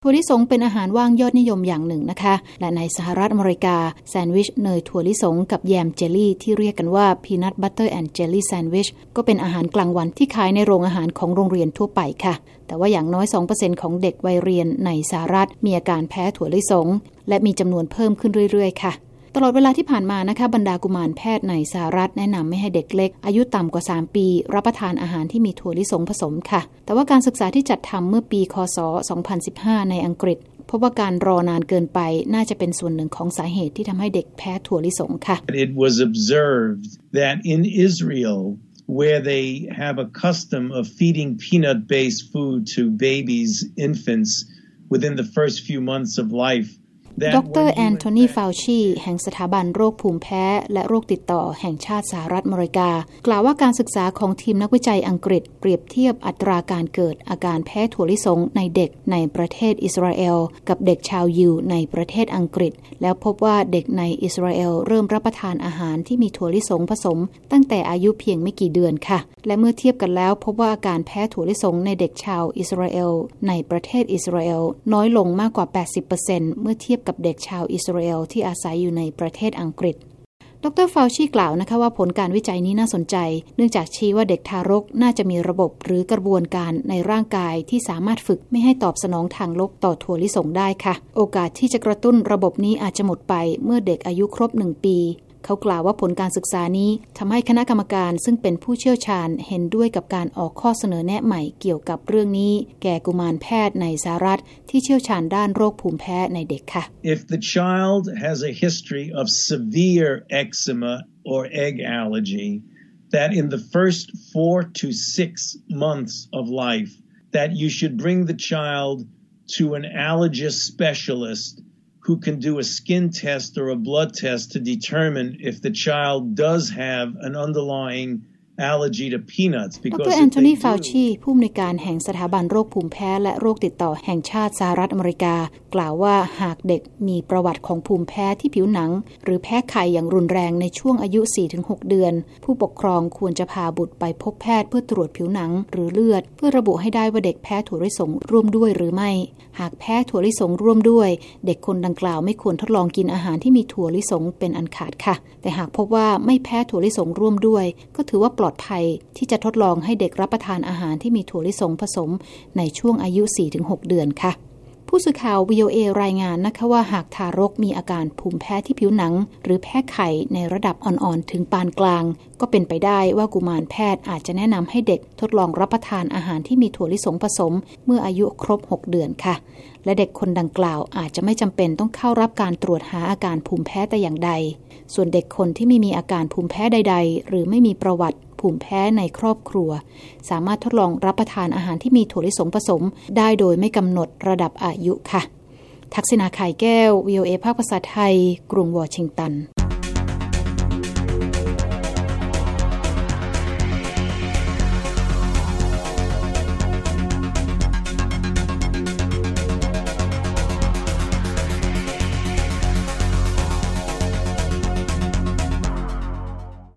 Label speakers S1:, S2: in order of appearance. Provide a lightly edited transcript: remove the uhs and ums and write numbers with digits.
S1: วลิสงเป็นอาหารว่างยอดนิยมอย่างหนึ่งนะคะและในสหรัฐอเมริกาแซนด์วิชเนยถั่วลิสงกับแยมเจลลี่ที่เรียกกันว่า Peanut Butter and Jelly Sandwich ก็เป็นอาหารกลางวันที่ขายในโรงอาหารของโรงเรียนทั่วไปค่ะแต่ว่าอย่างน้อย 2% ของเด็กวัยเรียนในสหรัฐมีอาการแพ้ถั่วลิสงและมีจำนวนเพิ่มขึ้นเรื่อยๆค่ะตลอดเวลาที่ผ่านมานะคะบรรดากุมารแพทย์ในสหรัฐแนะนำไม่ให้เด็กเล็กอายุต่ำกว่า3ปีรับประทานอาหารที่มีถั่วลิสงผสมค่ะแต่ว่าการศึกษาที่จัดทำเมื่อปีคศ2015ในอังกฤษพบว่าการรอนานเกินไปน่าจะเป็นส่วนหนึ่งของสาเหตุที่ทำให้เด็กแพ้ถั่วลิสงค่ะ
S2: It was observed that in Israel where they have a custom of feeding peanut-based food to babies, infants within the first few months of lifeดร.แอนโทนี ฟาวชีแห่งสถาบันโรคภูมิแพ้และโรคติดต่อแห่งชาติสหรัฐอเมริกากล่าวว่าการศึกษาของทีมนักวิจัยอังกฤษเปรียบเทียบอัตราการเกิดอาการแพ้ถั่วลิสงในเด็กในประเทศอิสราเอลกับเด็กชาวยิวในประเทศอังกฤษแล้วพบว่าเด็กในอิสราเอลเริ่มรับประทานอาหารที่มีถั่วลิสงผสมตั้งแต่อายุเพียงไม่กี่เดือนค่ะและเมื่อเทียบกันแล้วพบว่าอาการแพ้ถั่วลิสงในเด็กชาวอิสราเอลในประเทศอิสราเอลน้อยลงมากกว่า 80% เมื่อเทียบกับเด็กชาวอิสราเอลที่อาศัยอยู่ในประเทศอังกฤษดร.ฟาวชีกล่าวนะคะว่าผลการวิจัยนี้น่าสนใจเนื่องจากชี้ว่าเด็กทารกน่าจะมีระบบหรือกระบวนการในร่างกายที่สามารถฝึกไม่ให้ตอบสนองทางลบต่อถั่วลิสงได้ค่ะโอกาสที่จะกระตุ้นระบบนี้อาจจะหมดไปเมื่อเด็กอายุครบ1ปีเขากล่าวว่าผลการศึกษานี้ทำให้คณะกรรมการซึ่งเป็นผู้เชี่ยวชาญเห็นด้วยกับการออกข้อเสนอแนะใหม่เกี่ยวกับเรื่องนี้แก่กุมารแพทย์ในสหรัฐที่เชี่ยวชาญด้านโรคภูมิแพ้ในเด็กค่ะ If the child has a history of severe eczema or egg allergy that in the first 4 to 6 months of life that you should bring the child to an allergist specialist who can do a skin test or a blood test to determine if the child does have an underlying allergy to peanuts
S1: ดร.แอนโทนี ฟาวชีผู้อำนวยการแห่งสถาบันโรคภูมิแพ้และโรคติดต่อแห่งชาติสหรัฐอเมริกากล่าวว่าหากเด็กมีประวัติของภูมิแพ้ที่ผิวหนังหรือแพ้ไข้อย่างรุนแรงในช่วงอายุ 4-6 เดือนผู้ปกครองควรจะพาบุตรไปพบแพทย์เพื่อตรวจผิวหนังหรือเลือดเพื่อระบุให้ได้ว่าเด็กแพ้ถั่วลิสงร่วมด้วยหรือไม่หากแพ้ถั่วลิสงร่วมด้วยเด็กคนดังกล่าวไม่ควรทดลองกินอาหารที่มีถั่วลิสงเป็นอันขาดค่ะแต่หากพบว่าไม่แพ้ถั่วลิสงร่วมด้วยก็ถือว่าปลอดภัยที่จะทดลองให้เด็กรับประทานอาหารที่มีถั่วลิสงผสมในช่วงอายุ 4-6 เดือนค่ะผู้สื่อข่าว VOA รายงานนะคะว่าหากทารกมีอาการภูมิแพ้ที่ผิวหนังหรือแพ้ไข้ในระดับอ่อนๆถึงปานกลางก็เป็นไปได้ว่ากุมารแพทย์อาจจะแนะนำให้เด็กทดลองรับประทานอาหารที่มีถั่วลิสงผสมเมื่ออายุครบ6 เดือนค่ะและเด็กคนดังกล่าวอาจจะไม่จำเป็นต้องเข้ารับการตรวจหาอาการภูมิแพ้แต่อย่างใดส่วนเด็กคนที่ไม่มีอาการภูมิแพ้ใดๆหรือไม่มีประวัติภูมิแพ้ในครอบครัวสามารถทดลองรับประทานอาหารที่มีถั่วลิสงผสมได้โดยไม่กำหนดระดับอายุค่ะทักษิณา ไข่แก้ว VOA ภาคภาษาไทยกรุงวอชิงตัน